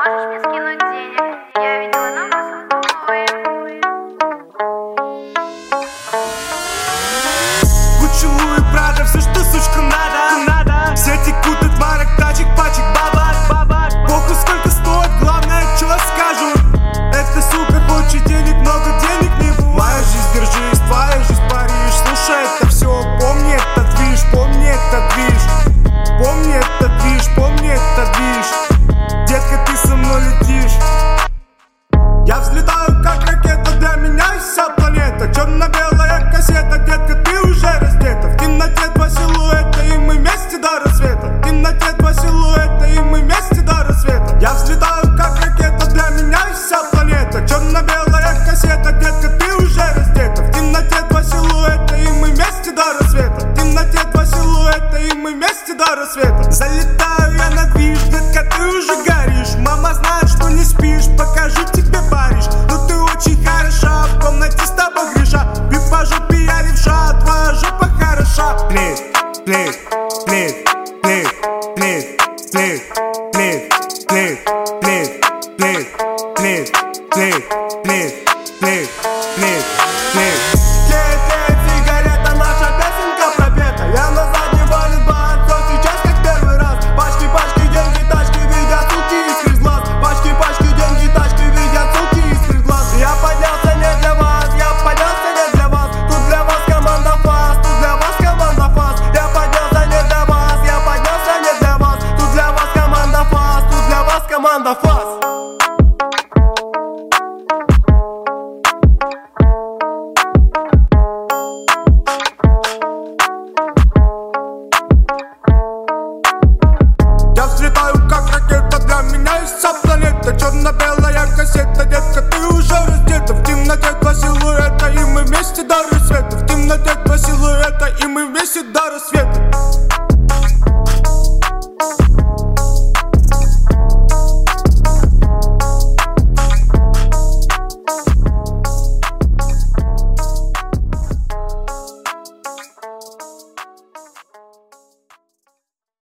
можешь мне скинуть денег? Я видела номер с Гуччи, Луи, Прада, все, что сучка надо. Все текут от марок, тачек, пачек, бабак. Похуй сколько стоит, главное, что скажут. Эта сука хочет денег, много денег не будет. Моя жизнь, держись, твоя жизнь, Париж. Слушай это все, помни этот движ, помни этот движ. Помни этот движ, помни этот движ. Детка, ты со мной летишь. Я взлетаю как ракета, для меня вся планета. Черно-белая кассета, детка, ты уже раздета. В темноте два силуэта, и мы вместе до рассвета. В темноте два силуэта, и мы вместе до рассвета. Я взлетаю как ракета, для меня вся планета. Черно-белая кассета, детка, ты уже раздета. В темноте два силуэта, и мы вместе до рассвета. В темноте два силуэта, и мы вместе до рассвета. Залетаю я на движ, детка, ты уже горишь. Мама знает, что не спишь, покажу тебе Париж. Но ты очень хороша, в комнате с тобой греша. Ты по жопе, я левша, твоя жопа хороша. Плит, плит, плит, плит, плит, плит, плит, плит, плит, плит, плит, плит, плит, плит, плит, плит. Сигарета, наша песенка пропета. Я на заднем валит бар, все сейчас как первый раз. Пачки, пачки, деньги, тачки, видят суки из глаз. Пачки, пачки, деньги, тачки, видят суки из глаз. Я поднялся не для вас, я поднялся не для вас. Тут для вас команда фас, тут для вас команда фас. Я поднялся не для вас, я поднялся не для вас. Тут для вас команда фас, тут для вас команда фас. Я взлетаю как ракета, для меня вся планета. Черно-белая кассета.